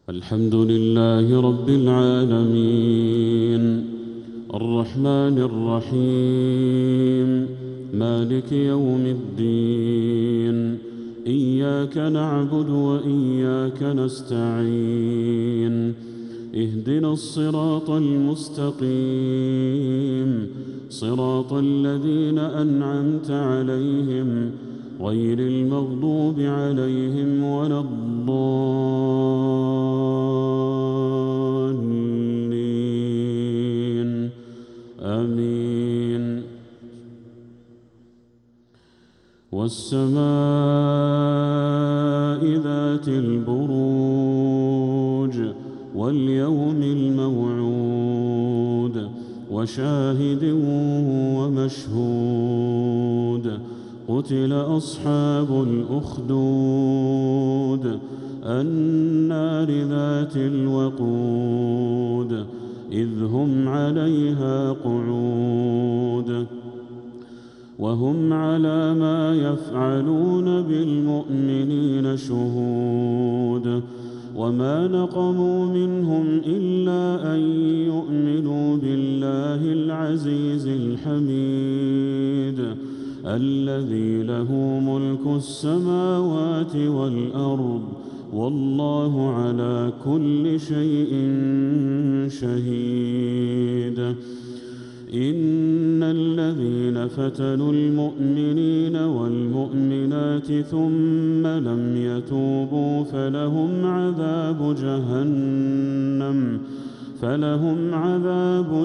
الحمد لله رب العالمين الرحمن الرحيم مالك يوم الدين إياك نعبد وإياك نستعين اهدنا الصراط المستقيم صراط الذين أنعمت عليهم غير المغضوب عليهم ولا الضالين آمين. والسماء ذات البروج واليوم الموعود وشاهد ومشهود قتل أصحاب الأخدود النار ذات الوقود إذ هم عليها قعود وهم على ما يفعلون بالمؤمنين شهود وما نقموا منهم إلا أن يؤمنوا بالله العزيز الحميد الذي له ملك السماوات والأرض والله على كل شيء شهيد. إن الذين فتنوا المؤمنين والمؤمنات ثم لم يتوبوا فلهم عذاب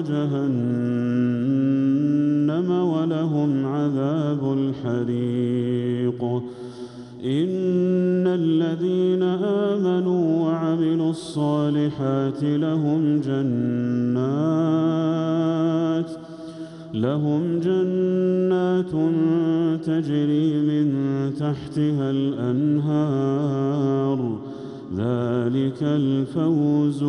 جهنم ولهم عذاب الحريق. إن الذين آمنوا وعملوا الصالحات لهم جنات تجري من تحتها الأنهار ذلك الفوز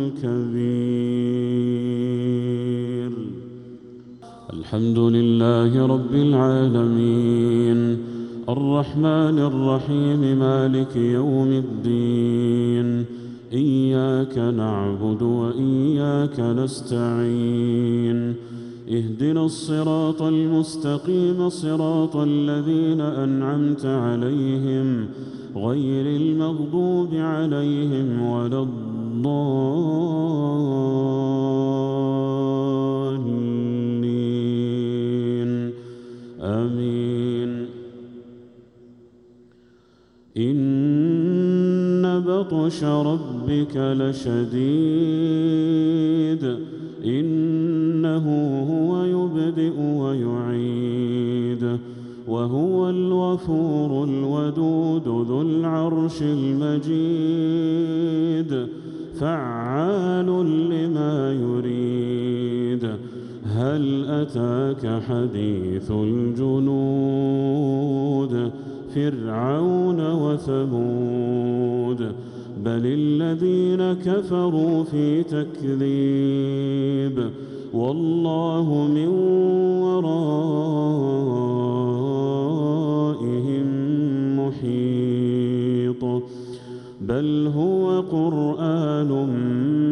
الكبير. الحمد لله رب العالمين الرحمن الرحيم مالك يوم الدين إياك نعبد وإياك نستعين اهدنا الصراط المستقيم صراط الذين أنعمت عليهم غير المغضوب عليهم ولا الضالين آمين. إن بطش ربك لشديد إنه هو يبدئ ويعيد وهو الغفور الودود ذو العرش المجيد فعال لما يريد. هل أتاك حديث الجنود فرعون وثمود بل الذين كفروا في تكذيب والله من ورائهم محيط. بل هو قرآن